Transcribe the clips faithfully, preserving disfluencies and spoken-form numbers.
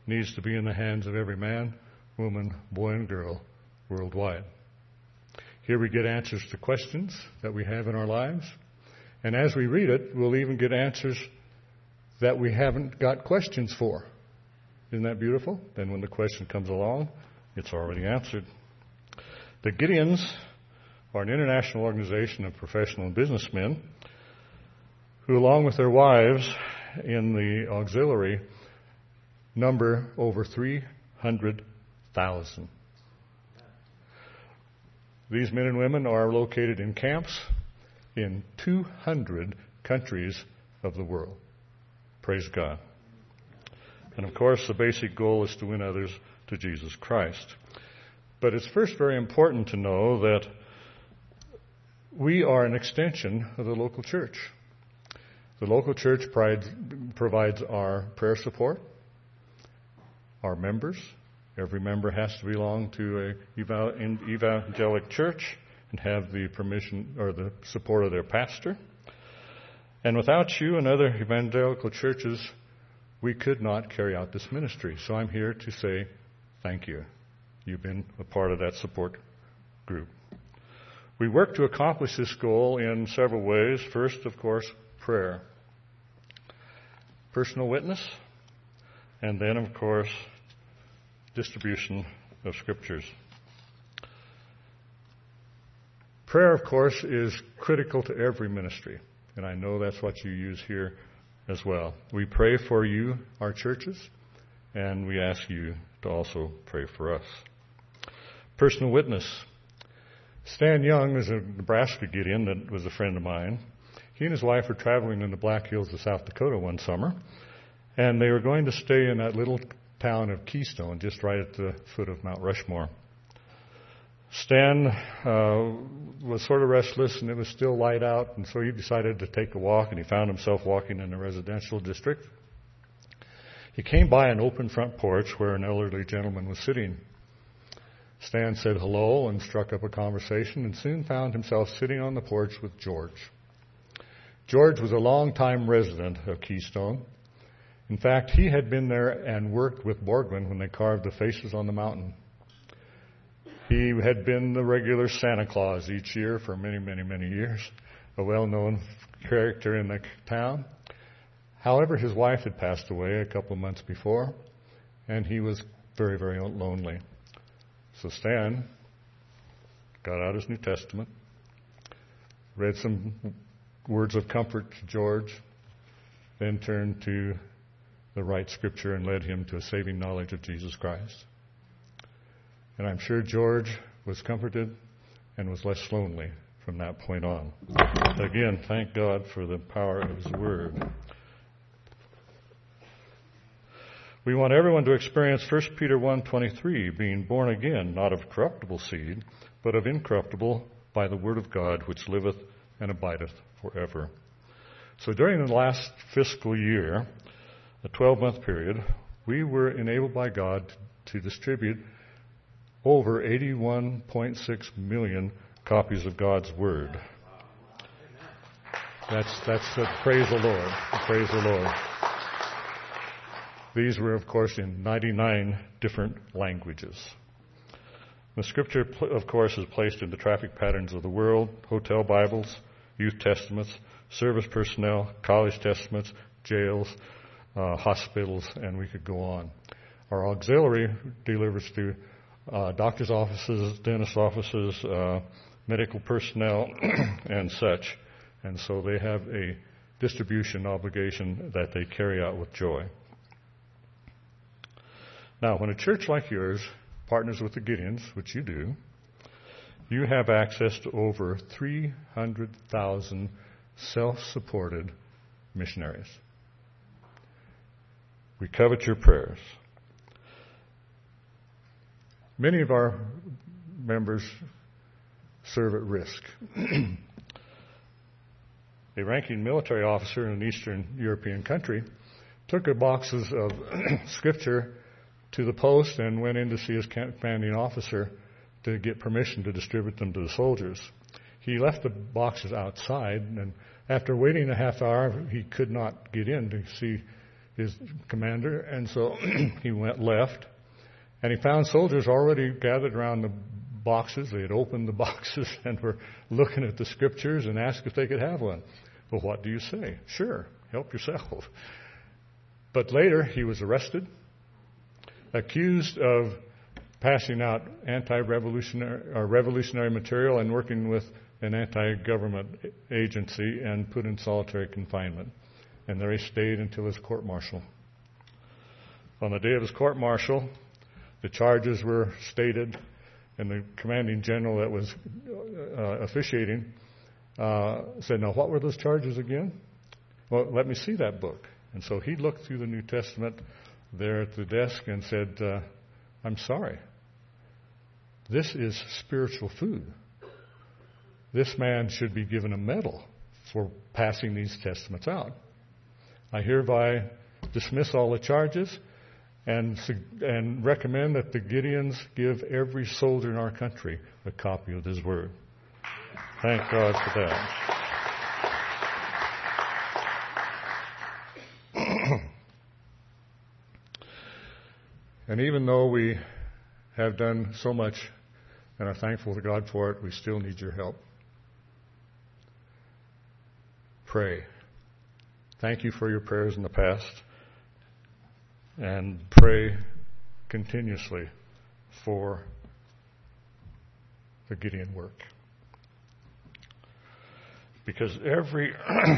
needs to be in the hands of every man, woman, boy, and girl worldwide. Here we get answers to questions that we have in our lives. And as we read it, we'll even get answers that we haven't got questions for. Isn't that beautiful? Then when the question comes along, it's already answered. The Gideons are an international organization of professional businessmen who, along with their wives in the auxiliary, number over three hundred thousand. These men and women are located in camps in two hundred countries of the world. Praise God. And of course, the basic goal is to win others to Jesus Christ. But it's first very important to know that we are an extension of the local church. The local church provides our prayer support, our members. Every member has to belong to an evangelic church and have the permission or the support of their pastor. And without you and other evangelical churches, we could not carry out this ministry. So I'm here to say thank you. You've been a part of that support group. We work to accomplish this goal in several ways. First, of course, prayer. Personal witness. And then, of course, distribution of scriptures. Prayer, of course, is critical to every ministry. And I know that's what you use here as well. We pray for you, our churches, and we ask you to also pray for us. Personal witness. Stan Young is a Nebraska Gideon that was a friend of mine. He and his wife were traveling in the Black Hills of South Dakota one summer, and they were going to stay in that little town of Keystone, just right at the foot of Mount Rushmore. Stan uh, was sort of restless, and it was still light out, and so he decided to take a walk, and he found himself walking in a residential district. He came by an open front porch where an elderly gentleman was sitting. Stan said hello and struck up a conversation, and soon found himself sitting on the porch with George. George was a longtime resident of Keystone. In fact, he had been there and worked with Borglum when they carved the faces on the mountain. He had been the regular Santa Claus each year for many, many, many years, a well-known character in the town. However, his wife had passed away a couple of months before, and he was very, very lonely. So Stan got out his New Testament, read some words of comfort to George, then turned to the right scripture and led him to a saving knowledge of Jesus Christ. And I'm sure George was comforted and was less lonely from that point on. Again, thank God for the power of His Word. We want everyone to experience First Peter one twenty-three, being born again, not of corruptible seed, but of incorruptible, by the Word of God, which liveth and abideth forever. So during the last fiscal year, a twelve-month period, we were enabled by God to distribute over eighty-one point six million copies of God's Word. That's, that's uh, praise the Lord. Praise the Lord. These were, of course, in ninety-nine different languages. The Scripture, of course, is placed in the traffic patterns of the world: hotel Bibles, youth testaments, service personnel, college testaments, jails, uh, hospitals, and we could go on. Our auxiliary delivers to uh, doctors' offices, dentist offices, uh, medical personnel, and such. And so they have a distribution obligation that they carry out with joy. Now, when a church like yours partners with the Gideons, which you do, you have access to over three hundred thousand self-supported missionaries. We covet your prayers. Many of our members serve at risk. A ranking military officer in an Eastern European country took her boxes of scripture to the post and went in to see his commanding officer to get permission to distribute them to the soldiers. He left the boxes outside, and after waiting a half hour, he could not get in to see his commander, and so he went left, and he found soldiers already gathered around the boxes. They had opened the boxes and were looking at the scriptures and asked if they could have one. Well, what do you say? Sure, help yourself. But later, he was arrested, accused of passing out anti-revolutionary or revolutionary material and working with an anti-government agency, and put in solitary confinement. And there he stayed until his court-martial. On the day of his court-martial, the charges were stated, and the commanding general that was uh, officiating uh, said, "Now, what were those charges again?" "Well, let me see that book." And so he looked through the New Testament there at the desk and said, uh, "I'm sorry. This is spiritual food. This man should be given a medal for passing these testaments out. I hereby dismiss all the charges and and recommend that the Gideons give every soldier in our country a copy of this word." Thank God for that. And even though we have done so much and are thankful to God for it, we still need your help. Pray. Thank you for your prayers in the past, and pray continuously for the Gideon work. Because every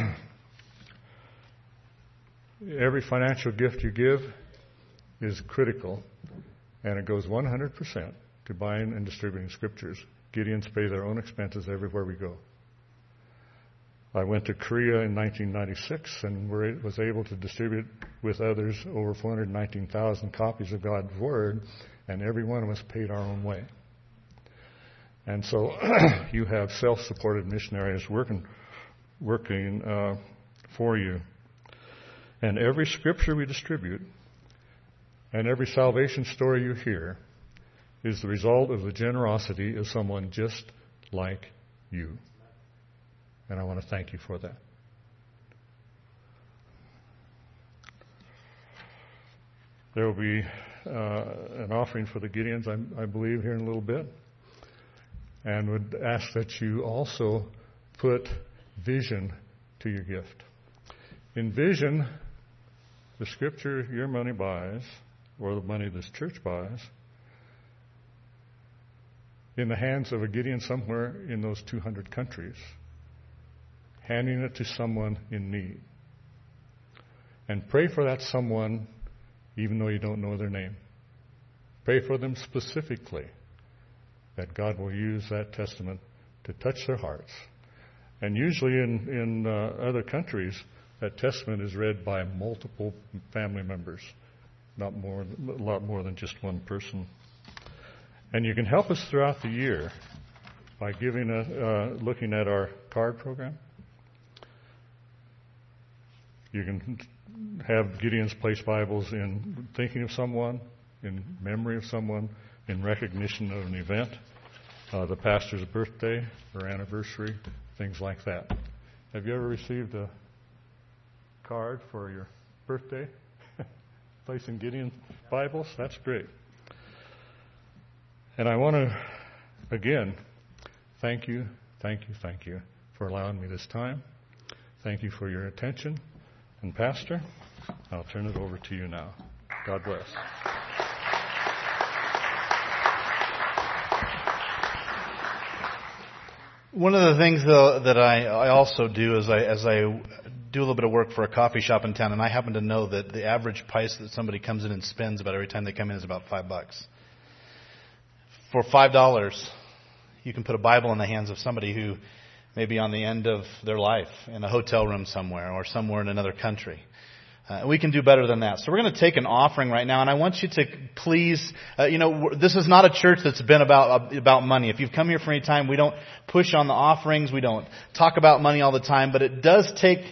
every financial gift you give is critical, and it goes one hundred percent to buying and distributing scriptures. Gideons pay their own expenses everywhere we go. I went to Korea in nineteen ninety-six and was able to distribute with others over four hundred nineteen thousand copies of God's Word, and every one of us paid our own way. And so you have self-supported missionaries working, working uh, for you. And every scripture we distribute and every salvation story you hear is the result of the generosity of someone just like you. And I want to thank you for that. There will be uh, an offering for the Gideons, I, I believe, here in a little bit. And would ask that you also put vision to your gift. In vision, the scripture your money buys, or the money this church buys, in the hands of a Gideon somewhere in those two hundred countries, handing it to someone in need. And pray for that someone even though you don't know their name. Pray for them specifically, that God will use that testament to touch their hearts. And usually in, in uh, other countries, that testament is read by multiple family members, not more, a lot more than just one person. And you can help us throughout the year by giving a, uh, looking at our card program. You can have Gideon's Place Bibles in thinking of someone, in memory of someone, in recognition of an event, uh, the pastor's birthday or anniversary, things like that. Have you ever received a card for your birthday? Place in Gideon Bibles? That's great. And I want to, again, thank you, thank you, thank you for allowing me this time. Thank you for your attention. And Pastor, I'll turn it over to you now. God bless. One of the things, though, that I, I also do is I, as I do a little bit of work for a coffee shop in town, and I happen to know that the average price that somebody comes in and spends about every time they come in is about five bucks. For five dollars, you can put a Bible in the hands of somebody who may be on the end of their life in a hotel room somewhere or somewhere in another country. Uh, we can do better than that. So we're going to take an offering right now, and I want you to please, uh, you know, this is not a church that's been about about money. If you've come here for any time, we don't push on the offerings. We don't talk about money all the time, but it does take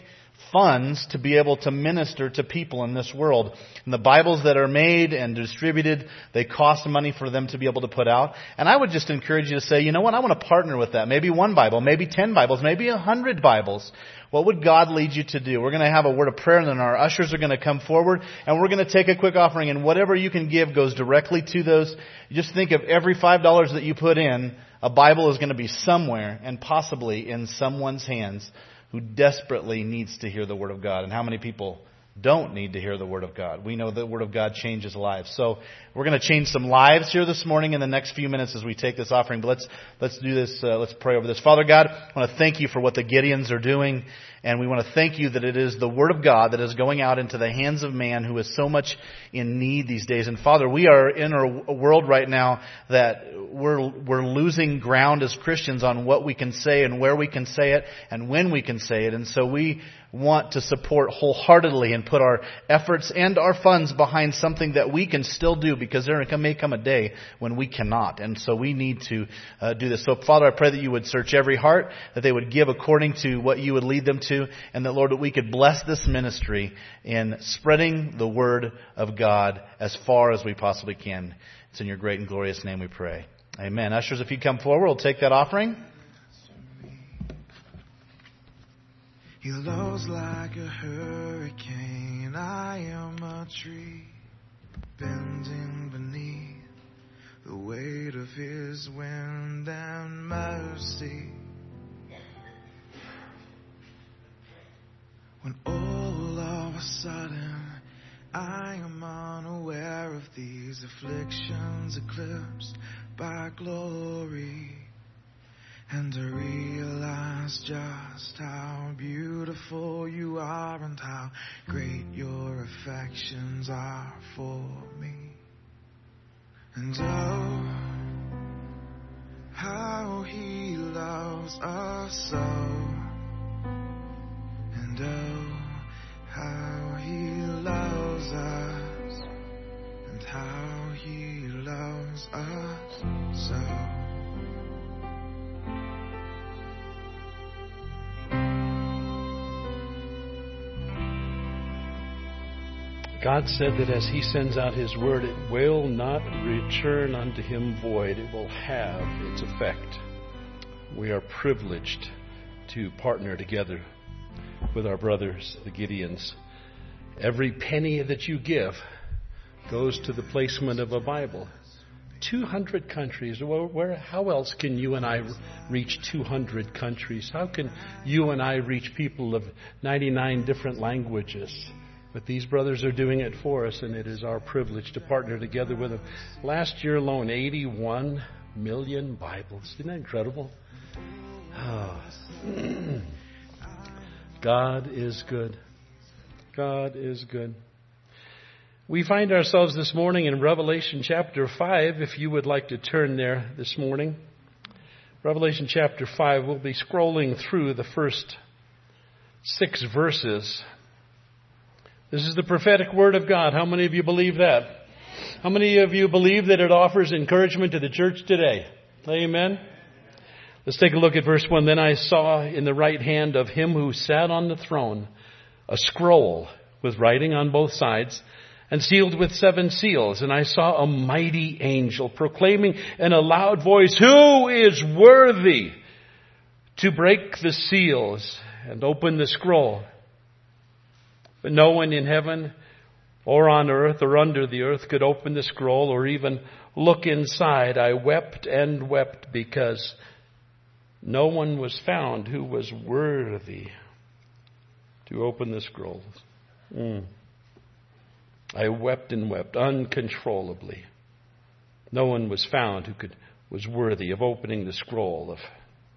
funds to be able to minister to people in this world. And the Bibles that are made and distributed, they cost money for them to be able to put out. And I would just encourage you to say, you know what, I want to partner with that. Maybe one Bible, maybe ten Bibles, maybe a hundred Bibles. What would God lead you to do? We're going to have a word of prayer, and then our ushers are going to come forward, and we're going to take a quick offering, and whatever you can give goes directly to those. You just think of every five dollars that you put in, a Bible is going to be somewhere and possibly in someone's hands who desperately needs to hear the Word of God. And how many people don't need to hear the Word of God? We know the Word of God changes lives. So we're going to change some lives here this morning in the next few minutes as we take this offering. But let's let's do this. Uh, let's pray over this. Father God, I want to thank you for what the Gideons are doing. And we want to thank you that it is the Word of God that is going out into the hands of man who is so much in need these days. And Father, we are in a world right now that we're we're losing ground as Christians on what we can say and where we can say it and when we can say it. And so we want to support wholeheartedly and put our efforts and our funds behind something that we can still do, because there may come a day when we cannot. And so we need to uh, do this. So Father, I pray that you would search every heart, that they would give according to what you would lead them to, and that, Lord, that we could bless this ministry in spreading the Word of God as far as we possibly can. It's in your great and glorious name we pray. Amen. Ushers, if you come forward, we'll take that offering. He blows like a hurricane. I am a tree bending beneath the weight of His wind and mercy. When all of a sudden I am unaware of these afflictions eclipsed by glory, and I realize just how beautiful you are and how great your affections are for me. And oh, how He loves us so. And oh, how He loves us. And how He loves us so. God said that as He sends out His word, it will not return unto Him void. It will have its effect. We are privileged to partner together with our brothers, the Gideons. Every penny that you give goes to the placement of a Bible. two hundred countries. Where, where, how else can you and I reach two hundred countries? How can you and I reach people of ninety-nine different languages? But these brothers are doing it for us, and it is our privilege to partner together with them. Last year alone, eighty-one million Bibles. Isn't that incredible? Oh. God is good. God is good. We find ourselves this morning in Revelation chapter five, if you would like to turn there this morning. Revelation chapter five, we'll be scrolling through the first six verses. This is the prophetic word of God. How many of you believe that? How many of you believe that it offers encouragement to the church today? Amen. Let's take a look at verse one. Then I saw in the right hand of Him who sat on the throne a scroll with writing on both sides and sealed with seven seals. And I saw a mighty angel proclaiming in a loud voice, "Who is worthy to break the seals and open the scroll?" But no one in heaven or on earth or under the earth could open the scroll or even look inside. I wept and wept because no one was found who was worthy to open the scrolls. Mm. I wept and wept uncontrollably. No one was found who could was worthy of opening the scroll, of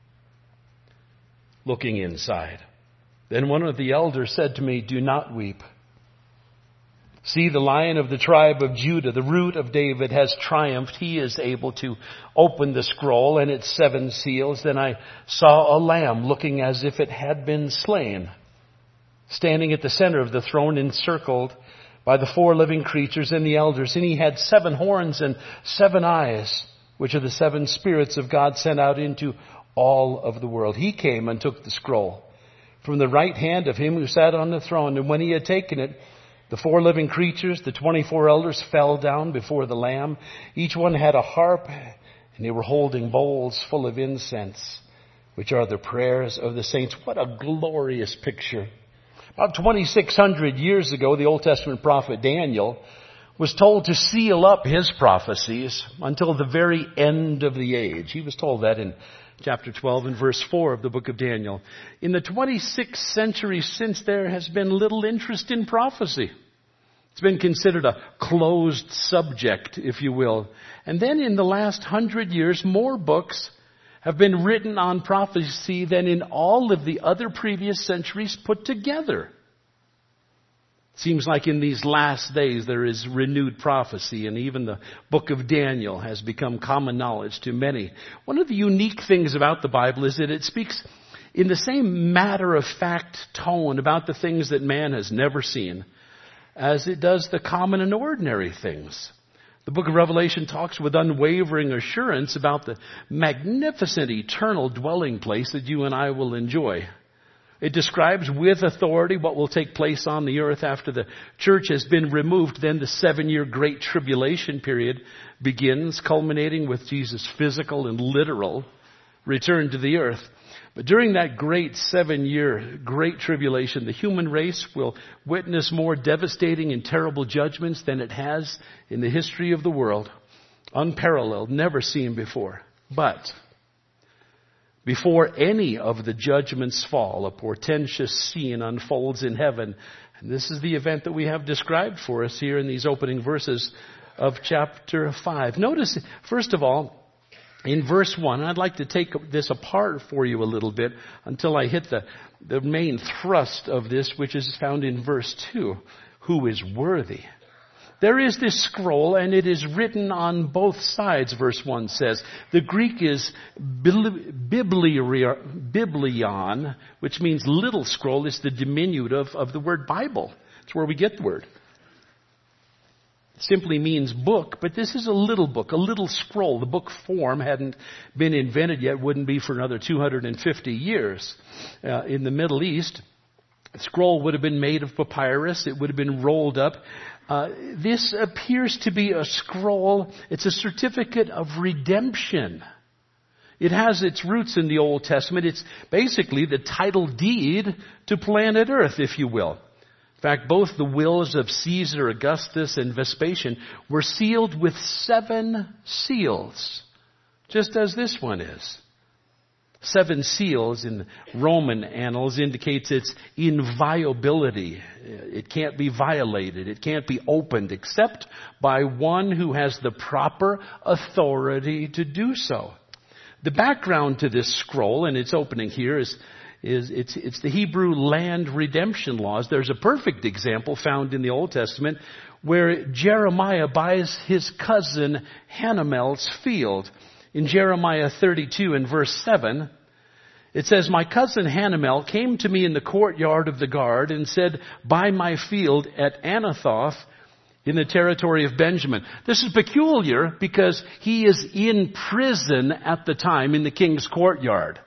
looking inside. Then one of the elders said to me, "Do not weep. See, the Lion of the tribe of Judah, the Root of David, has triumphed. He is able to open the scroll and its seven seals." Then I saw a lamb looking as if it had been slain, standing at the center of the throne, encircled by the four living creatures and the elders. And he had seven horns and seven eyes, which are the seven spirits of God sent out into all of the world. He came and took the scroll from the right hand of him who sat on the throne. And when he had taken it, the four living creatures, the twenty-four elders, fell down before the Lamb. Each one had a harp, and they were holding bowls full of incense, which are the prayers of the saints. What a glorious picture. About twenty-six hundred years ago, the Old Testament prophet Daniel was told to seal up his prophecies until the very end of the age. He was told that in chapter twelve and verse four of the book of Daniel. In the twenty-sixth century since, there has been little interest in prophecy. It's been considered a closed subject, if you will. And then in the last hundred years, more books have been written on prophecy than in all of the other previous centuries put together. Seems like in these last days there is renewed prophecy, and even the book of Daniel has become common knowledge to many. One of the unique things about the Bible is that it speaks in the same matter-of-fact tone about the things that man has never seen as it does the common and ordinary things. The book of Revelation talks with unwavering assurance about the magnificent eternal dwelling place that you and I will enjoy. It describes with authority what will take place on the earth after the church has been removed. Then the seven-year Great Tribulation period begins, culminating with Jesus' physical and literal return to the earth. But during that great seven-year Great Tribulation, the human race will witness more devastating and terrible judgments than it has in the history of the world. Unparalleled, never seen before. But before any of the judgments fall, a portentous scene unfolds in heaven. And this is the event that we have described for us here in these opening verses of chapter five. Notice, first of all, in verse one, I'd like to take this apart for you a little bit until I hit the, the main thrust of this, which is found in verse two. Who is worthy? There is this scroll, and it is written on both sides, verse one says. The Greek is biblion, which means little scroll. It's the diminutive of the word Bible. It's where we get the word. It simply means book, but this is a little book, a little scroll. The book form hadn't been invented yet, wouldn't be for another two hundred fifty years. Uh, in the Middle East, the scroll would have been made of papyrus. It would have been rolled up. Uh, this appears to be a scroll. It's a certificate of redemption. It has its roots in the Old Testament. It's basically the title deed to planet Earth, if you will. In fact, both the wills of Caesar Augustus and Vespasian were sealed with seven seals, just as this one is. Seven seals in Roman annals indicates its inviolability. It can't be violated. It can't be opened except by one who has the proper authority to do so. The background to this scroll and its opening here is, is it's, it's the Hebrew land redemption laws. There's a perfect example found in the Old Testament where Jeremiah buys his cousin Hannimel's field. In Jeremiah thirty-two and verse seven, it says, "My cousin Hanamel came to me in the courtyard of the guard and said, 'Buy my field at Anathoth in the territory of Benjamin.'" This is peculiar because he is in prison at the time in the king's courtyard.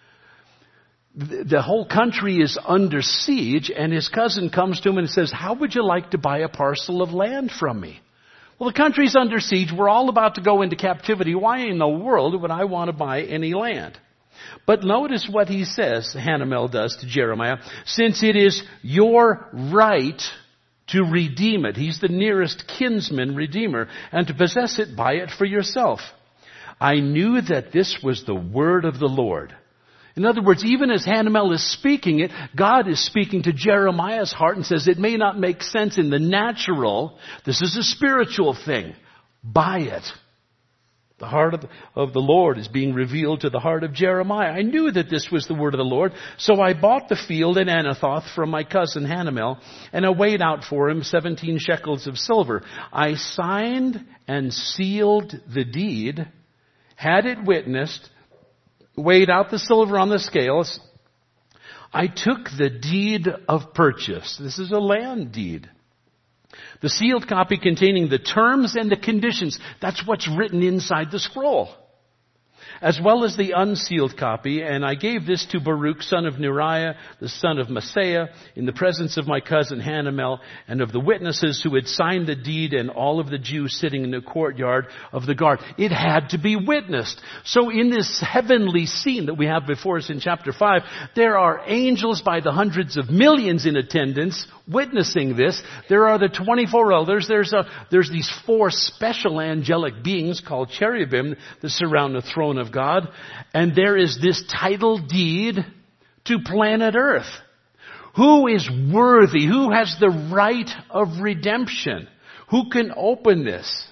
The whole country is under siege, and his cousin comes to him and says, "How would you like to buy a parcel of land from me?" Well, the country's under siege. We're all about to go into captivity. Why in the world would I want to buy any land? But notice what he says, Hanamel does to Jeremiah. "Since it is your right to redeem it," he's the nearest kinsman redeemer, "and to possess it, buy it for yourself. I knew that this was the word of the Lord." In other words, even as Hanamel is speaking it, God is speaking to Jeremiah's heart and says, it may not make sense in the natural. This is a spiritual thing. Buy it. The heart of the, of the Lord is being revealed to the heart of Jeremiah. I knew that this was the word of the Lord, so I bought the field in Anathoth from my cousin Hanamel, and I weighed out for him seventeen shekels of silver. I signed and sealed the deed, had it witnessed, weighed out the silver on the scales. I took the deed of purchase. This is a land deed. The sealed copy containing the terms and the conditions. That's what's written inside the scroll. as well as the unsealed copy, and I gave this to Baruch, son of Neriah, the son of Maaseiah, in the presence of my cousin Hanamel, and of the witnesses who had signed the deed, and all of the Jews sitting in the courtyard of the guard. It had to be witnessed. So in this heavenly scene that we have before us in chapter five, there are angels by the hundreds of millions in attendance witnessing this. There are the twenty-four elders. There's a, there's these four special angelic beings called cherubim that surround the throne of God. And there is this title deed to planet Earth. Who is worthy? Who has the right of redemption? Who can open this?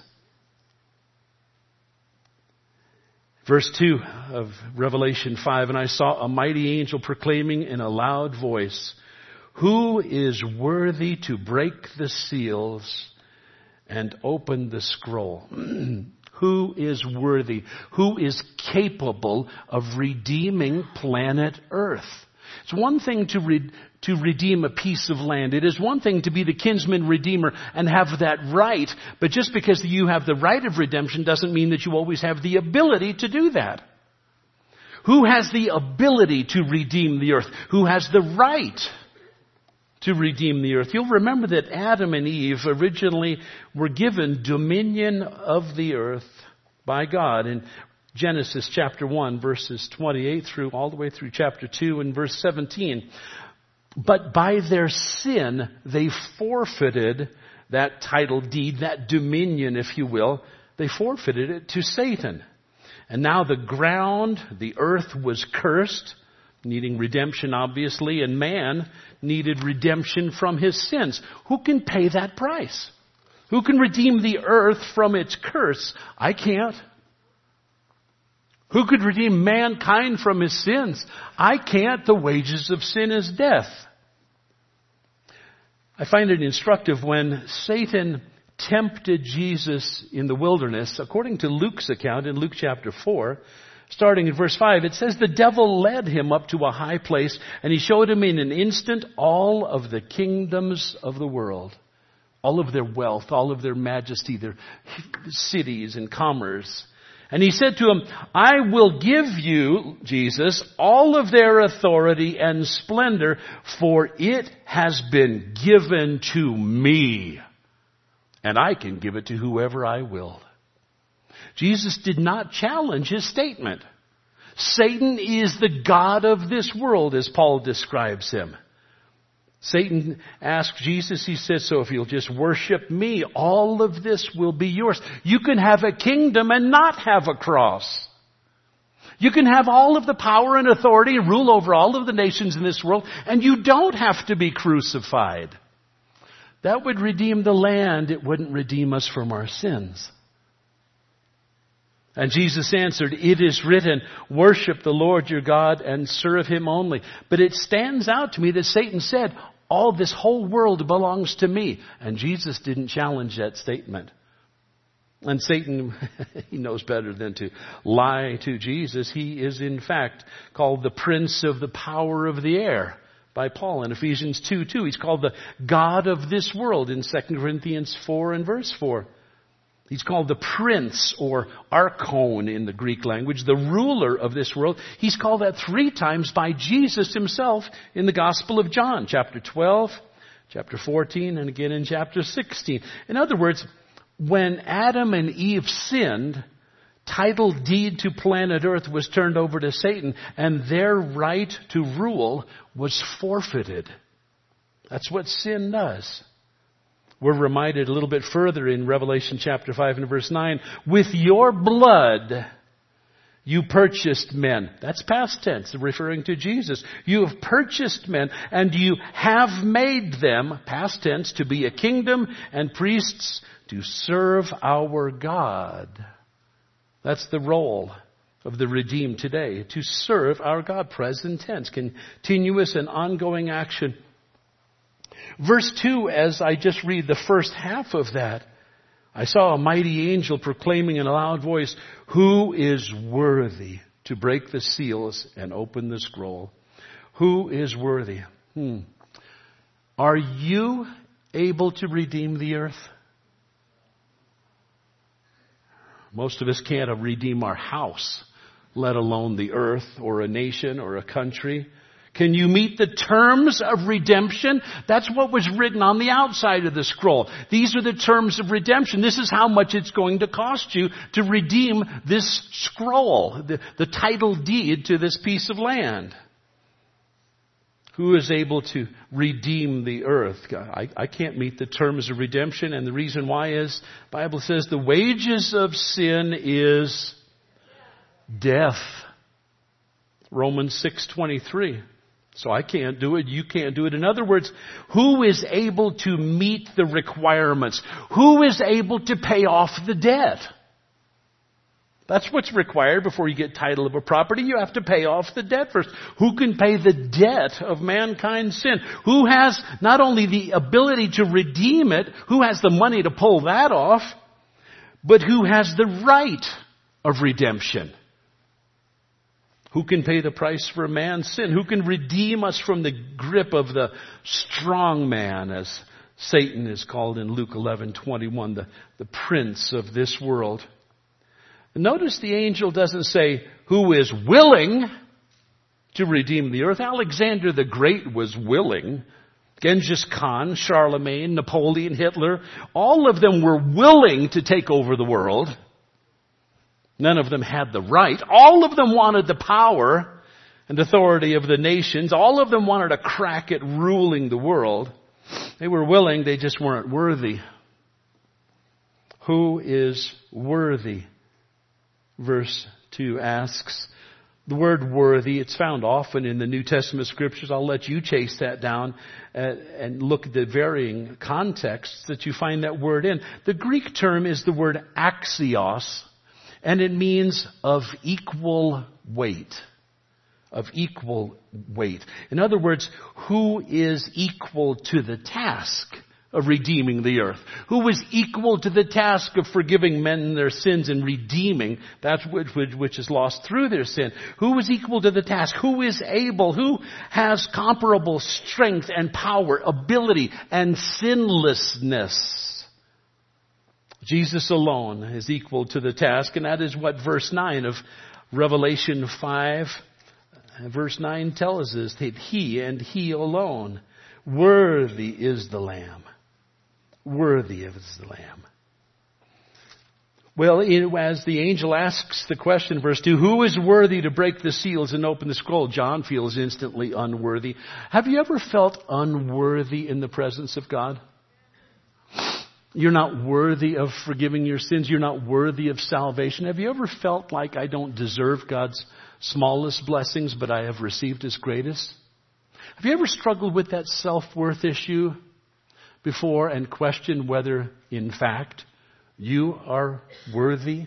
Verse two of Revelation five, and I saw a mighty angel proclaiming in a loud voice, who is worthy to break the seals and open the scroll? Who is worthy? Who is capable of redeeming planet Earth? It's one thing to re- to redeem a piece of land. It is one thing to be the kinsman redeemer and have that right. But just because you have the right of redemption doesn't mean that you always have the ability to do that. Who has the ability to redeem the earth? Who has the right to redeem the earth? You'll remember that Adam and Eve originally were given dominion of the earth by God in Genesis chapter one, verses twenty-eight through all the way through chapter two and verse seventeen. But by their sin, they forfeited that title deed, that dominion, if you will. They forfeited it to Satan. And now the ground, the earth was cursed, needing redemption, obviously, and man needed redemption from his sins. Who can pay that price? Who can redeem the earth from its curse? I can't. Who could redeem mankind from his sins? I can't. The wages of sin is death. I find it instructive when Satan tempted Jesus in the wilderness, according to Luke's account in Luke chapter four, starting in verse five, it says, the devil led him up to a high place, and he showed him in an instant all of the kingdoms of the world, all of their wealth, all of their majesty, their cities and commerce. And he said to him, I will give you, Jesus, all of their authority and splendor, for it has been given to me, and I can give it to whoever I will. Jesus did not challenge his statement. Satan is the god of this world, as Paul describes him. Satan asked Jesus, he said, so if you'll just worship me, all of this will be yours. You can have a kingdom and not have a cross. You can have all of the power and authority and rule over all of the nations in this world, and you don't have to be crucified. That would redeem the land. It wouldn't redeem us from our sins. And Jesus answered, it is written, worship the Lord your God and serve him only. But it stands out to me that Satan said, all this whole world belongs to me. And Jesus didn't challenge that statement. And Satan, he knows better than to lie to Jesus. He is in fact called the prince of the power of the air by Paul in Ephesians two two. He's called the god of this world in Second Corinthians four and verse four. He's called the prince, or archon in the Greek language, the ruler of this world. He's called that three times by Jesus himself in the Gospel of John, chapter twelve, chapter fourteen, and again in chapter sixteen. In other words, when Adam and Eve sinned, title deed to planet Earth was turned over to Satan, and their right to rule was forfeited. That's what sin does. We're reminded a little bit further in Revelation chapter five and verse nine, with your blood you purchased men. That's past tense, referring to Jesus. You have purchased men, and you have made them, past tense, to be a kingdom and priests to serve our God. That's the role of the redeemed today, to serve our God. Present tense, continuous and ongoing action. Verse two, as I just read the first half of that, I saw a mighty angel proclaiming in a loud voice, who is worthy to break the seals and open the scroll? Who is worthy? Hmm. Are you able to redeem the earth? Most of us can't redeem our house. let alone the earth or a nation or a country? Can you meet the terms of redemption? That's what was written on the outside of the scroll. These are the terms of redemption. This is how much it's going to cost you to redeem this scroll, the, the title deed to this piece of land. Who is able to redeem the earth? I, I can't meet the terms of redemption, and the reason why is the Bible says the wages of sin is death. Romans six twenty-three. So I can't do it. You can't do it. In other words, who is able to meet the requirements? Who is able to pay off the debt? That's what's required before you get title of a property. You have to pay off the debt first. Who can pay the debt of mankind's sin? Who has not only the ability to redeem it, who has the money to pull that off, but who has the right of redemption? Who can pay the price for a man's sin? Who can redeem us from the grip of the strong man, as Satan is called in Luke eleven twenty-one, the, the prince of this world? Notice the angel doesn't say, who is willing to redeem the earth. Alexander the Great was willing. Genghis Khan, Charlemagne, Napoleon, Hitler, all of them were willing to take over the world. None of them had the right. All of them wanted the power and authority of the nations. All of them wanted a crack at ruling the world. They were willing, they just weren't worthy. Who is worthy? Verse two asks. The word worthy, it's found often in the New Testament scriptures. I'll let you chase that down and, and look at the varying contexts that you find that word in. The Greek term is the word axios. And it means of equal weight. Of equal weight. In other words, who is equal to the task of redeeming the earth? Who is equal to the task of forgiving men their sins and redeeming that which, which, which is lost through their sin? Who is equal to the task? Who is able? Who has comparable strength and power, ability, and sinlessness? Jesus alone is equal to the task, and that is what verse nine of Revelation five, verse nine tells us, that He and He alone, worthy is the Lamb. Worthy is the Lamb. Well, as the angel asks the question, verse two, who is worthy to break the seals and open the scroll? John feels instantly unworthy. Have you ever felt unworthy in the presence of God? You're not worthy of forgiving your sins. You're not worthy of salvation. Have you ever felt like I don't deserve God's smallest blessings, but I have received His greatest? Have you ever struggled with that self-worth issue before and questioned whether, in fact, you are worthy?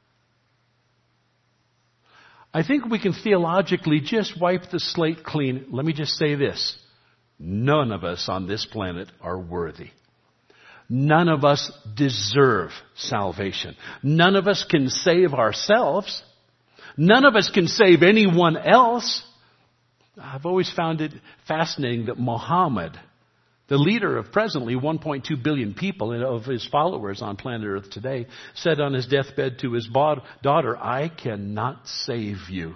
I think we can theologically just wipe the slate clean. Let me just say this. None of us on this planet are worthy. None of us deserve salvation. None of us can save ourselves. None of us can save anyone else. I've always found it fascinating that Muhammad, the leader of presently one point two billion people of his followers on planet Earth today, said on his deathbed to his daughter, I cannot save you.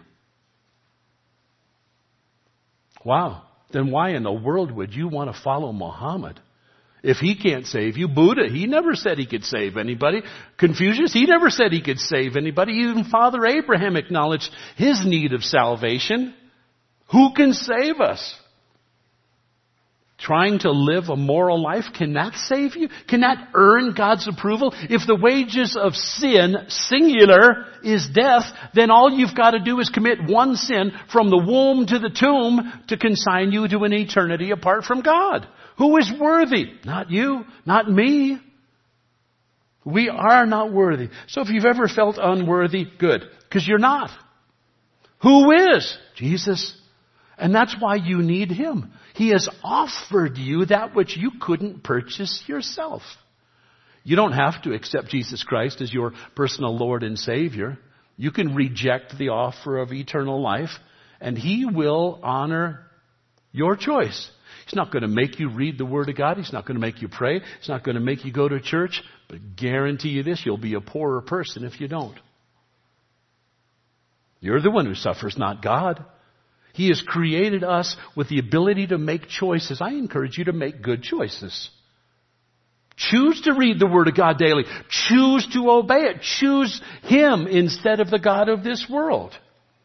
Wow. Then why in the world would you want to follow Muhammad? If he can't save you, Buddha, he never said he could save anybody. Confucius, he never said he could save anybody. Even Father Abraham acknowledged his need of salvation. Who can save us? Trying to live a moral life, can that save you? Can that earn God's approval? If the wages of sin, singular, is death, then all you've got to do is commit one sin from the womb to the tomb to consign you to an eternity apart from God. Who is worthy? Not you, not me. We are not worthy. So if you've ever felt unworthy, good, because you're not. Who is? Jesus. And that's why you need Him. He has offered you that which you couldn't purchase yourself. You don't have to accept Jesus Christ as your personal Lord and Savior. You can reject the offer of eternal life, and He will honor your choice. He's not going to make you read the Word of God. He's not going to make you pray. He's not going to make you go to church. But guarantee you this, you'll be a poorer person if you don't. You're the one who suffers, not God. He has created us with the ability to make choices. I encourage you to make good choices. Choose to read the Word of God daily. Choose to obey it. Choose Him instead of the God of this world.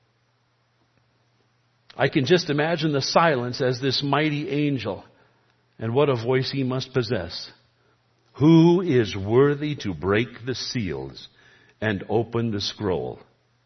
I can just imagine the silence as this mighty angel, and what a voice he must possess. Who is worthy to break the seals and open the scroll?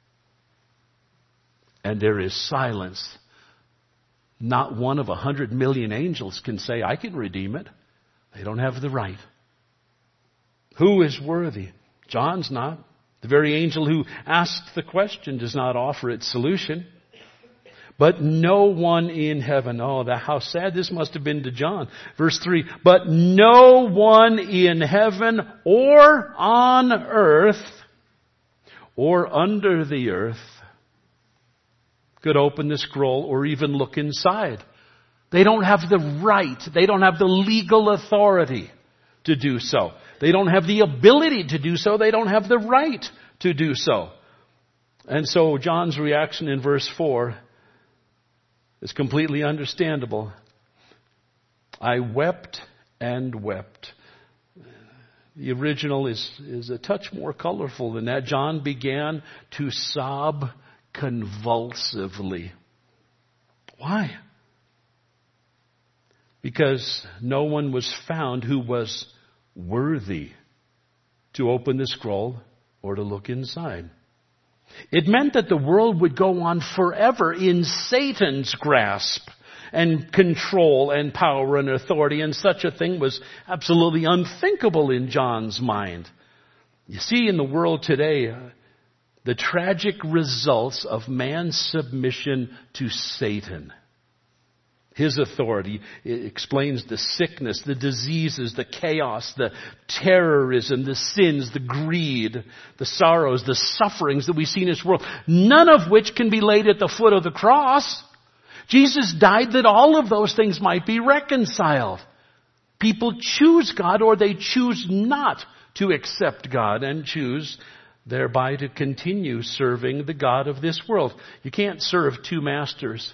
And there is silence. Not one of a hundred million angels can say, I can redeem it. They don't have the right. Who is worthy? John's not. The very angel who asked the question does not offer its solution. But no one in heaven. Oh, that, how sad this must have been to John. Verse three. But no one in heaven or on earth or under the earth could open the scroll or even look inside. They don't have the right. They don't have the legal authority to do so. They don't have the ability to do so. They don't have the right to do so. And so John's reaction in verse four is completely understandable. I wept and wept. The original is, is a touch more colorful than that. John began to sob convulsively. Why? Because no one was found who was worthy to open the scroll or to look inside. It meant that the world would go on forever in Satan's grasp and control and power and authority, and such a thing was absolutely unthinkable in John's mind. You see, in the world today, uh, the tragic results of man's submission to Satan. His authority explains the sickness, the diseases, the chaos, the terrorism, the sins, the greed, the sorrows, the sufferings that we see in this world. None of which can be laid at the foot of the cross. Jesus died that all of those things might be reconciled. People choose God or they choose not to accept God and choose thereby to continue serving the God of this world. You can't serve two masters.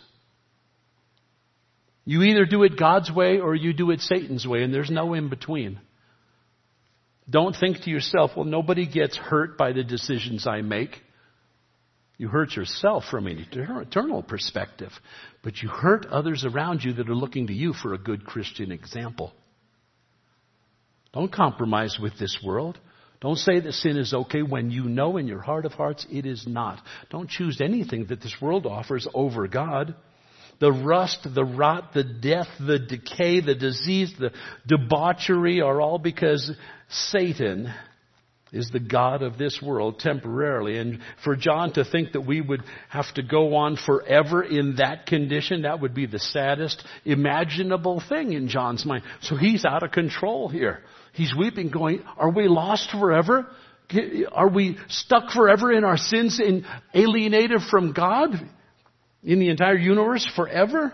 You either do it God's way or you do it Satan's way, and there's no in between. Don't think to yourself, well, nobody gets hurt by the decisions I make. You hurt yourself from an eternal perspective, but you hurt others around you that are looking to you for a good Christian example. Don't compromise with this world. Don't say that sin is okay when you know in your heart of hearts it is not. Don't choose anything that this world offers over God. The rust, the rot, the death, the decay, the disease, the debauchery are all because Satan is the god of this world temporarily. And for John to think that we would have to go on forever in that condition, that would be the saddest imaginable thing in John's mind. So he's out of control here. He's weeping, going, are we lost forever? Are we stuck forever in our sins and alienated from God? In the entire universe forever?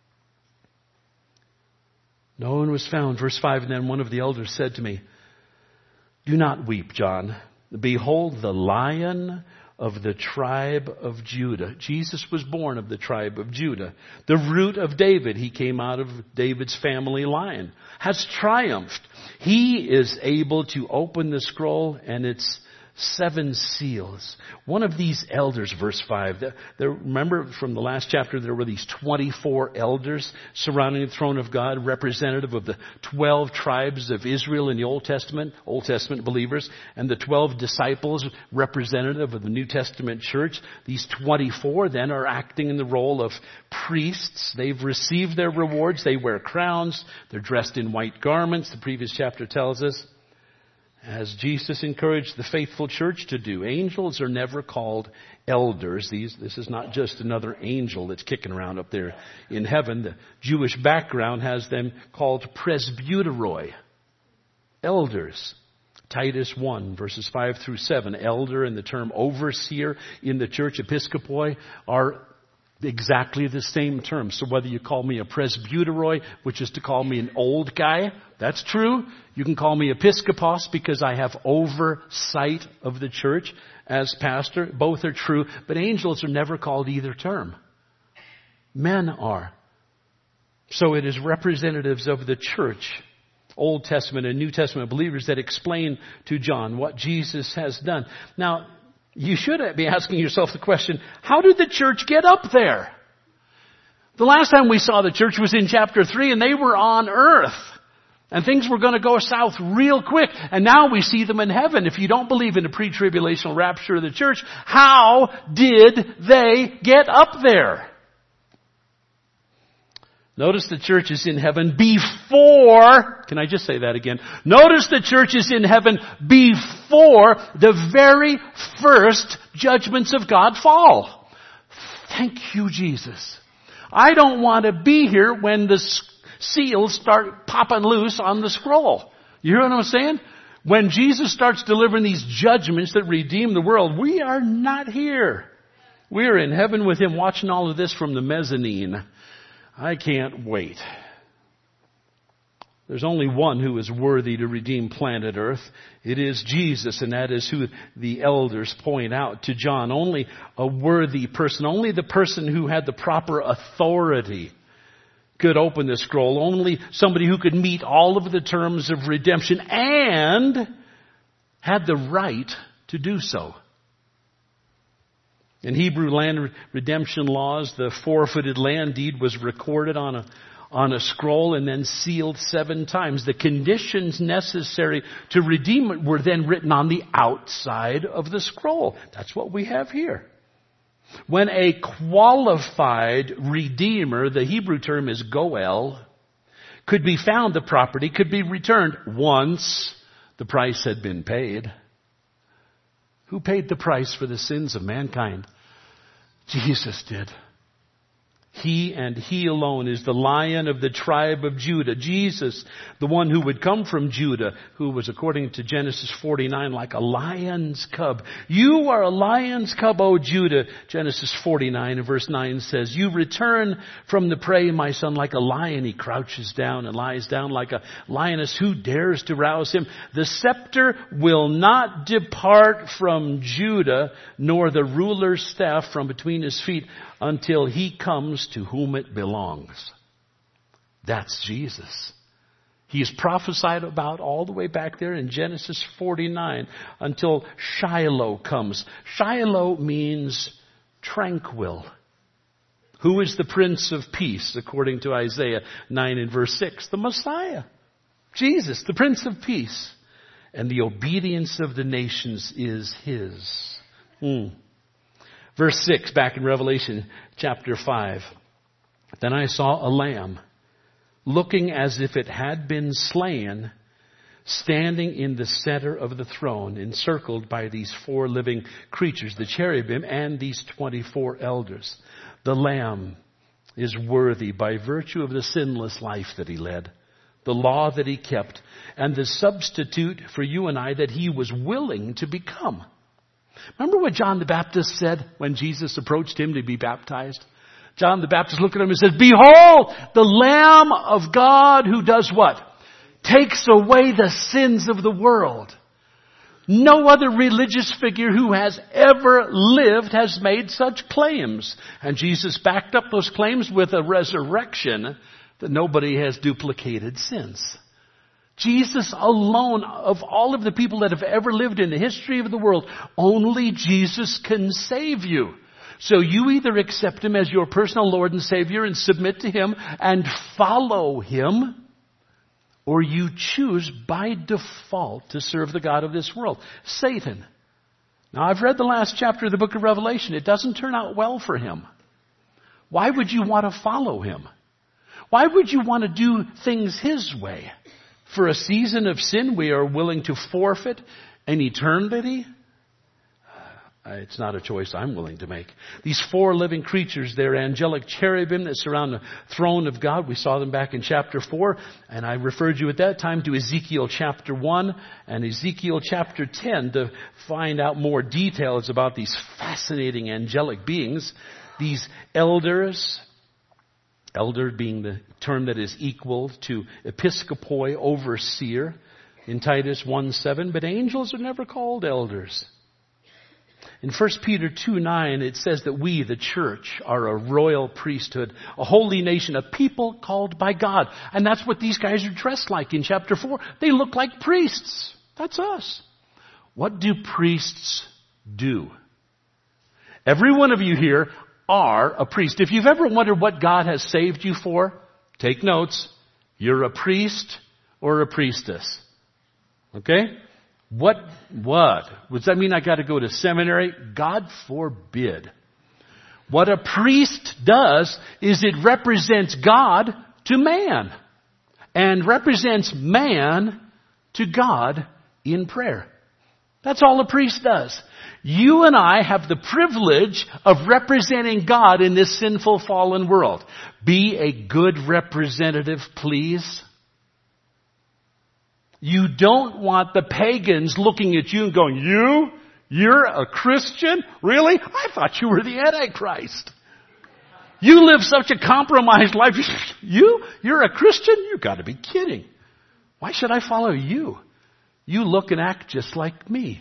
No one was found. Verse five, and then one of the elders said to me, do not weep, John. Behold, the Lion of the tribe of Judah. Jesus was born of the tribe of Judah. The root of David. He came out of David's family line. Has triumphed. He is able to open the scroll and its seven seals. One of these elders, verse five, the, the, remember from the last chapter there were these twenty-four elders surrounding the throne of God, representative of the twelve tribes of Israel in the Old Testament, Old Testament believers, and the twelve disciples, representative of the New Testament church. These twenty-four then are acting in the role of priests. They've received their rewards. They wear crowns. They're dressed in white garments, the previous chapter tells us. As Jesus encouraged the faithful church to do. Angels are never called elders. These, this is not just another angel that's kicking around up there in heaven. The Jewish background has them called presbyteroi, elders. Titus one, verses five through seven. Elder and the term overseer in the church, episkopoi, are Exactly the same term. So whether you call me a presbyteroi, which is to call me an old guy, that's true. You can call me episkopos because I have oversight of the church as pastor. Both are true. But angels are never called either term. Men are. So it is representatives of the church, Old Testament and New Testament believers, that explain to John what Jesus has done. Now, you should be asking yourself the question, how did the church get up there? The last time we saw the church was in chapter three, and they were on earth. And things were going to go south real quick. And now we see them in heaven. If you don't believe in a pre-tribulational rapture of the church, how did they get up there? Notice the church is in heaven before, can I just say that again? Notice the church is in heaven before the very first judgments of God fall. Thank you, Jesus. I don't want to be here when the seals start popping loose on the scroll. You hear what I'm saying? When Jesus starts delivering these judgments that redeem the world, we are not here. We're in heaven with Him watching all of this from the mezzanine. I can't wait. There's only one who is worthy to redeem planet Earth. It is Jesus, and that is who the elders point out to John. Only a worthy person, only the person who had the proper authority could open the scroll. Only somebody who could meet all of the terms of redemption and had the right to do so. In Hebrew land redemption laws, the forfeited land deed was recorded on a, on a scroll and then sealed seven times. The conditions necessary to redeem it were then written on the outside of the scroll. That's what we have here. When a qualified redeemer, the Hebrew term is goel, could be found, the property could be returned once the price had been paid. Who paid the price for the sins of mankind? Jesus did. He and He alone is the Lion of the tribe of Judah. Jesus, the one who would come from Judah, who was, according to Genesis forty-nine, like a lion's cub. You are a lion's cub, O Judah. Genesis forty-nine and verse nine says, you return from the prey, my son, like a lion. He crouches down and lies down like a lioness. Who dares to rouse him? The scepter will not depart from Judah, nor the ruler's staff from between his feet, until He comes to whom it belongs. That's Jesus. He is prophesied about all the way back there in Genesis forty-nine until Shiloh comes. Shiloh means tranquil. Who is the Prince of Peace, according to Isaiah nine and verse six? The Messiah. Jesus, the Prince of Peace. And the obedience of the nations is His. Hmm. Verse six, back in Revelation chapter five. Then I saw a lamb, looking as if it had been slain, standing in the center of the throne, encircled by these four living creatures, the cherubim and these twenty-four elders. The lamb is worthy by virtue of the sinless life that He led, the law that He kept, and the substitute for you and I that He was willing to become. Remember what John the Baptist said when Jesus approached him to be baptized? John the Baptist looked at him and said, behold, the Lamb of God who does what? Takes away the sins of the world. No other religious figure who has ever lived has made such claims. And Jesus backed up those claims with a resurrection that nobody has duplicated since. Jesus alone, of all of the people that have ever lived in the history of the world, only Jesus can save you. So you either accept Him as your personal Lord and Savior and submit to Him and follow Him, or you choose by default to serve the god of this world, Satan. Now, I've read the last chapter of the book of Revelation. It doesn't turn out well for him. Why would you want to follow him? Why would you want to do things his way? For a season of sin, we are willing to forfeit an eternity? It's not a choice I'm willing to make. These four living creatures, they're angelic cherubim that surround the throne of God. We saw them back in chapter four, and I referred you at that time to Ezekiel chapter one and Ezekiel chapter ten to find out more details about these fascinating angelic beings. these elders, elder being the term that is equal to episkopoi, overseer, in Titus one seven, but angels are never called elders. In First Peter two nine, it says that we, the church, are a royal priesthood, a holy nation, a people called by God. And that's what these guys are dressed like in chapter four. They look like priests. That's us. What do priests do? Every one of you here are a priest. If you've ever wondered what God has saved you for, take notes. You're a priest or a priestess. Okay? What, what? Does that mean I got to go to seminary? God forbid. What a priest does is it represents God to man and represents man to God in prayer. That's all a priest does. You and I have the privilege of representing God in this sinful, fallen world. Be a good representative, please. You don't want the pagans looking at you and going, you? You're a Christian? Really? I thought you were the Antichrist. You live such a compromised life. You? You're a Christian? You've got to be kidding. Why should I follow you? You look and act just like me.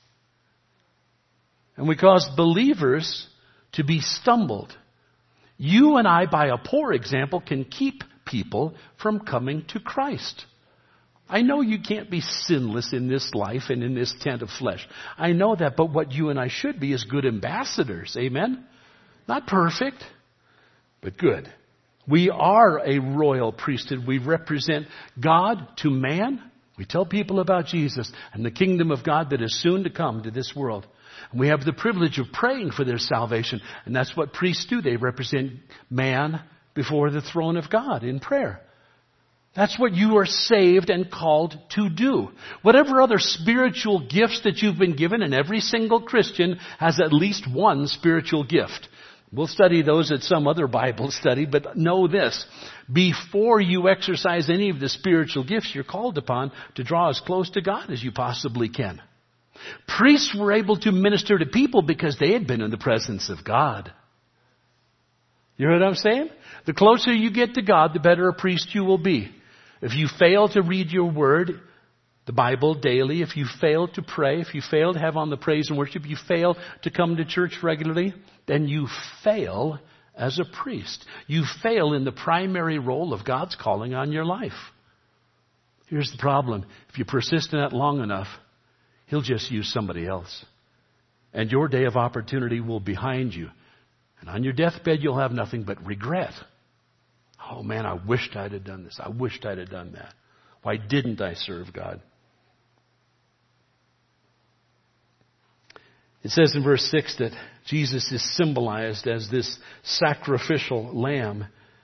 And we cause believers to be stumbled. You and I, by a poor example, can keep people from coming to Christ. I know you can't be sinless in this life and in this tent of flesh. I know that, but what you and I should be is good ambassadors. Amen? Not perfect, but good. We are a royal priesthood. We represent God to man. We tell people about Jesus and the kingdom of God that is soon to come to this world. And we have the privilege of praying for their salvation. And that's what priests do. They represent man before the throne of God in prayer. That's what you are saved and called to do. Whatever other spiritual gifts that you've been given, and every single Christian has at least one spiritual gift. We'll study those at some other Bible study, but know this. Before you exercise any of the spiritual gifts, you're called upon to draw as close to God as you possibly can. Priests were able to minister to people because they had been in the presence of God. You know what I'm saying? The closer you get to God, the better a priest you will be. If you fail to read your word, the Bible daily, if you fail to pray, if you fail to have on the praise and worship, you fail to come to church regularly, then you fail as a priest. You fail in the primary role of God's calling on your life. Here's the problem. If you persist in that long enough, He'll just use somebody else. And your day of opportunity will be behind you. And on your deathbed, you'll have nothing but regret. Oh man, I wished I'd have done this. I wished I'd have done that. Why didn't I serve God? It says in verse six that Jesus is symbolized as this sacrificial lamb.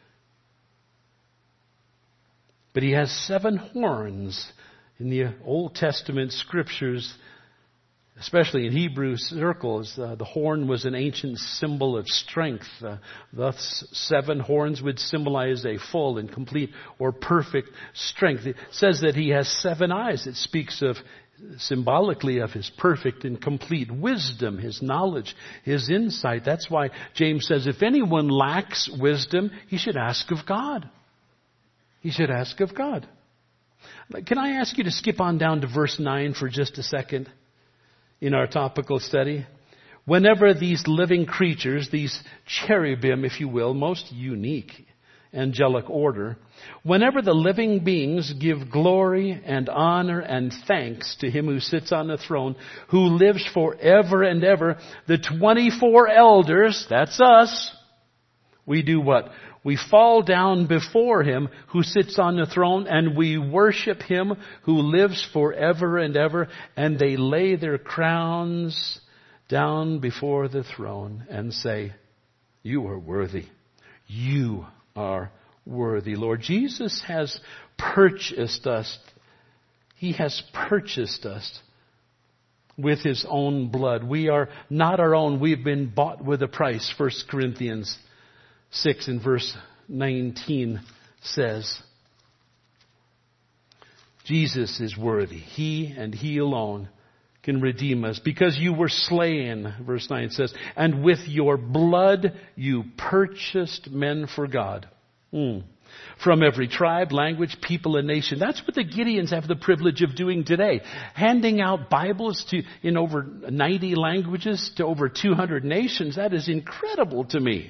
But He has seven horns. In the Old Testament scriptures, especially in Hebrew circles, uh, the horn was an ancient symbol of strength. Uh, thus, seven horns would symbolize a full and complete or perfect strength. It says that He has seven eyes. It speaks of, symbolically, of His perfect and complete wisdom, His knowledge, His insight. That's why James says, if anyone lacks wisdom, he should ask of God. He should ask of God. Can I ask you to skip on down to verse nine for just a second in our topical study? Whenever these living creatures, these cherubim, if you will, most unique angelic order, whenever the living beings give glory and honor and thanks to Him who sits on the throne, who lives forever and ever, the twenty-four elders, that's us, we do what? We fall down before Him who sits on the throne, and we worship Him who lives forever and ever, and they lay their crowns down before the throne and say, you are worthy. You are worthy, Lord. Jesus has purchased us. He has purchased us with His own blood. We are not our own. We've been bought with a price. First Corinthians six in verse nineteen says, Jesus is worthy. He and He alone can redeem us. Because you were slain, verse nine says, and with your blood you purchased men for God. Hmm. From every tribe, language, people, and nation. That's what the Gideons have the privilege of doing today. Handing out Bibles to in over ninety languages to over two hundred nations. That is incredible to me.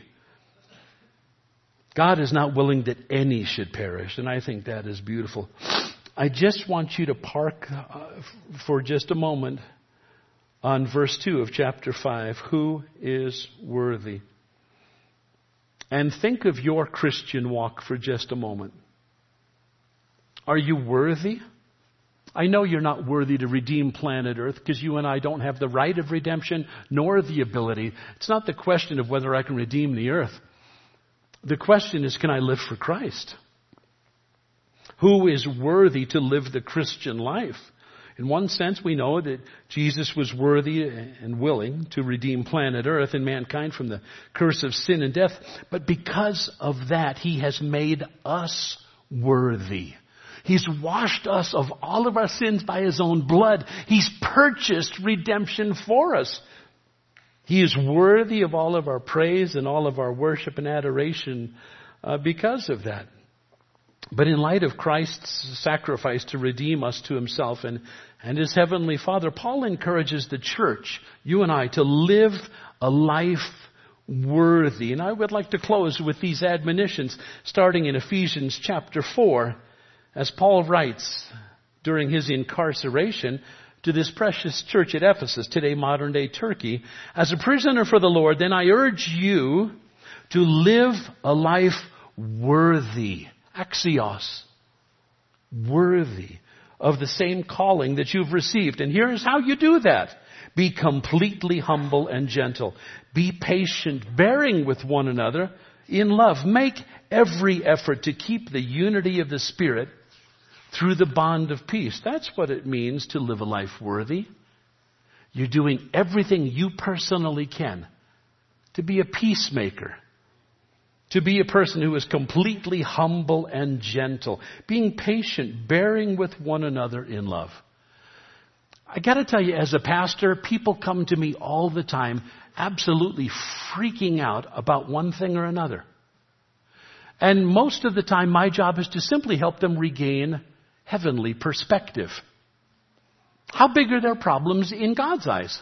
God is not willing that any should perish, and I think that is beautiful. I just want you to park uh, for just a moment on verse two of chapter five. Who is worthy? And think of your Christian walk for just a moment. Are you worthy? I know you're not worthy to redeem planet Earth because you and I don't have the right of redemption nor the ability. It's not the question of whether I can redeem the earth. The question is, can I live for Christ? Who is worthy to live the Christian life? In one sense, we know that Jesus was worthy and willing to redeem planet Earth and mankind from the curse of sin and death. But because of that, He has made us worthy. He's washed us of all of our sins by His own blood. He's purchased redemption for us. He is worthy of all of our praise and all of our worship and adoration uh, because of that. But in light of Christ's sacrifice to redeem us to Himself and, and His Heavenly Father, Paul encourages the church, you and I, to live a life worthy. And I would like to close with these admonitions, starting in Ephesians chapter four, as Paul writes during his incarceration to this precious church at Ephesus, today modern-day Turkey. As a prisoner for the Lord, then I urge you to live a life worthy. Axios, worthy of the same calling that you've received. And here's how you do that. Be completely humble and gentle. Be patient, bearing with one another in love. Make every effort to keep the unity of the Spirit through the bond of peace. That's what it means to live a life worthy. You're doing everything you personally can to be a peacemaker. To be a person who is completely humble and gentle. Being patient, bearing with one another in love. I got to tell you, as a pastor, people come to me all the time absolutely freaking out about one thing or another. And most of the time, my job is to simply help them regain heavenly perspective. How big are their problems in God's eyes?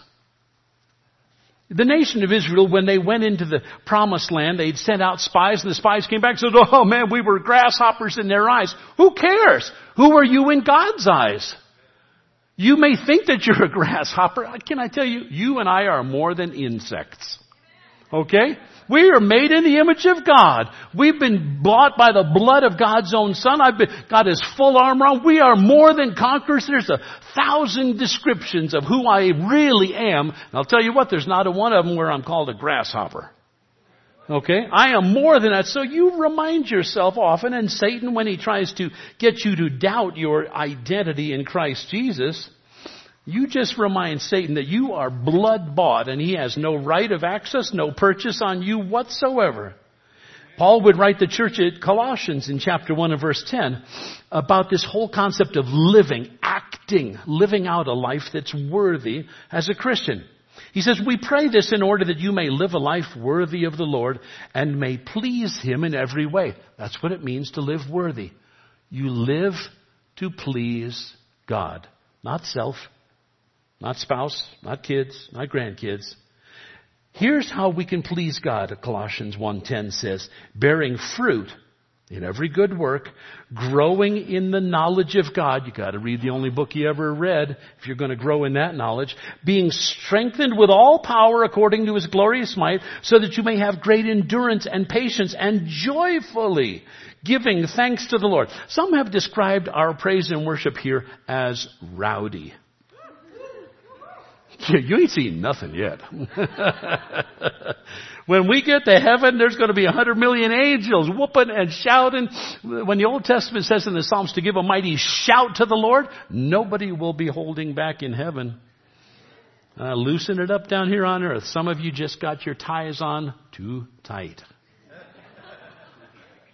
The nation of Israel, when they went into the promised land, they'd sent out spies, and the spies came back and said, oh man, we were grasshoppers in their eyes. Who cares? Who are you in God's eyes? You may think that you're a grasshopper. Can I tell you, you and I are more than insects. Okay? We are made in the image of God. We've been bought by the blood of God's own Son. I've been, got His full armor on. We are more than conquerors. There's a thousand descriptions of who I really am. And I'll tell you what, there's not a one of them where I'm called a grasshopper. Okay? I am more than that. So you remind yourself often, and Satan, when he tries to get you to doubt your identity in Christ Jesus, you just remind Satan that you are blood bought and he has no right of access, no purchase on you whatsoever. Paul would write the church at Colossians in chapter one and verse ten about this whole concept of living, acting, living out a life that's worthy as a Christian. He says, we pray this in order that you may live a life worthy of the Lord and may please Him in every way. That's what it means to live worthy. You live to please God, not self. Not spouse, not kids, not grandkids. Here's how we can please God, Colossians one ten says, bearing fruit in every good work, growing in the knowledge of God. You got to read the only book you ever read if you're going to grow in that knowledge. Being strengthened with all power according to His glorious might, so that you may have great endurance and patience, and joyfully giving thanks to the Lord. Some have described our praise and worship here as rowdy. You ain't seen nothing yet. When we get to heaven, there's going to be a hundred million angels whooping and shouting. When the Old Testament says in the Psalms to give a mighty shout to the Lord, nobody will be holding back in heaven. Uh, loosen it up down here on earth. Some of you just got your ties on too tight.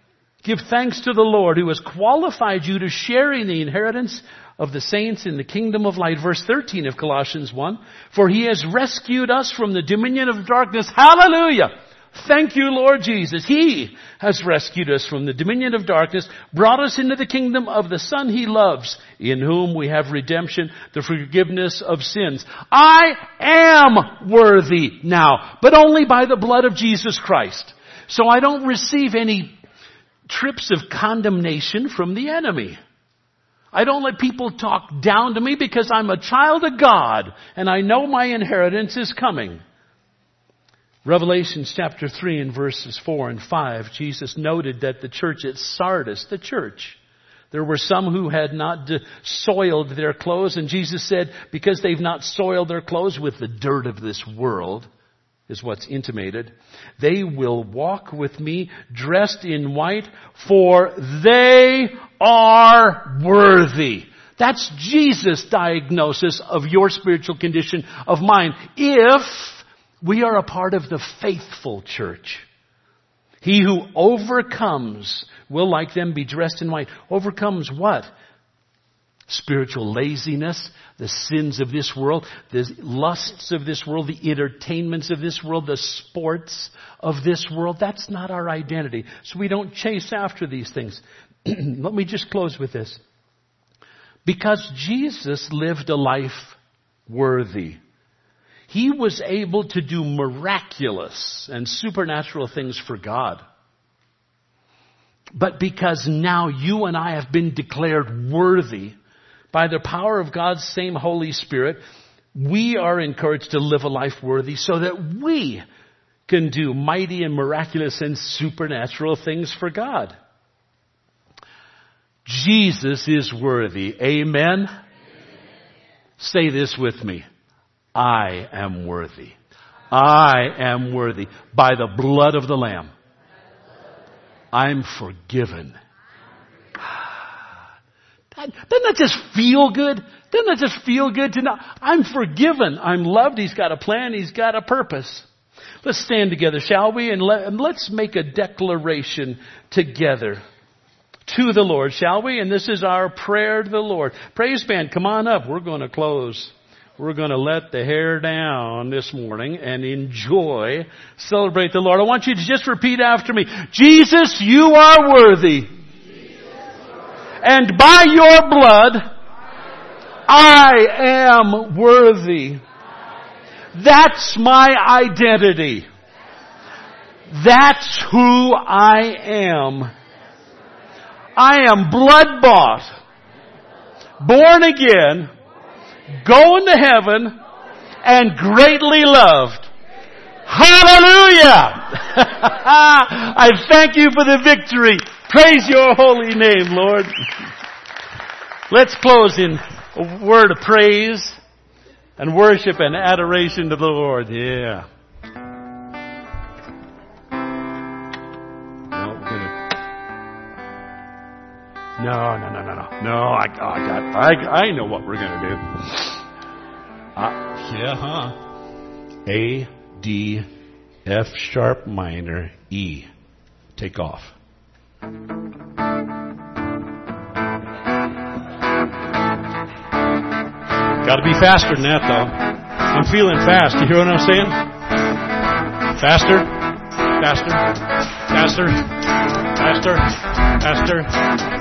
Give thanks to the Lord who has qualified you to share in the inheritance of the saints in the kingdom of light. Verse thirteen of Colossians one. For He has rescued us from the dominion of darkness. Hallelujah! Thank you, Lord Jesus. He has rescued us from the dominion of darkness, brought us into the kingdom of the Son He loves, in whom we have redemption, the forgiveness of sins. I am worthy now, but only by the blood of Jesus Christ. So I don't receive any trips of condemnation from the enemy. I don't let people talk down to me because I'm a child of God and I know my inheritance is coming. Revelation chapter three and verses four and five, Jesus noted that the church at Sardis, the church, there were some who had not soiled their clothes, and Jesus said, because they've not soiled their clothes with the dirt of this world, is what's intimated, they will walk with me dressed in white, for they are worthy. That's Jesus' diagnosis of your spiritual condition of mind. If we are a part of the faithful church. He who overcomes will like them be dressed in white. Overcomes what? Spiritual laziness, the sins of this world, the lusts of this world, the entertainments of this world, the sports of this world. That's not our identity. So we don't chase after these things. Let me just close with this. Because Jesus lived a life worthy, He was able to do miraculous and supernatural things for God. But because now you and I have been declared worthy by the power of God's same Holy Spirit, we are encouraged to live a life worthy so that we can do mighty and miraculous and supernatural things for God. Jesus is worthy. Amen? Amen. Say this with me. I am worthy. I am worthy. By the blood of the Lamb, I'm forgiven. Doesn't that just feel good? Doesn't that just feel good to know? I'm forgiven. I'm loved. He's got a plan. He's got a purpose. Let's stand together, shall we? And, let, and let's make a declaration together to the Lord, shall we? And this is our prayer to the Lord. Praise band, come on up. We're going to close. We're going to let the hair down this morning and enjoy, celebrate the Lord. I want you to just repeat after me. Jesus, you are worthy. And by your blood, I am worthy. That's my identity. That's who I am. I am blood bought, born again, going to heaven, and greatly loved. Hallelujah! I thank you for the victory. Praise your holy name, Lord. Let's close in a word of praise and worship and adoration to the Lord. Yeah. No, no, no, no, no. No, I, I got, I, I know what we're going to do. Uh, yeah, huh? A, D, F sharp minor, E. Take off. Got to be faster than that, though. I'm feeling fast. You hear what I'm saying? Faster, faster, faster, faster, faster.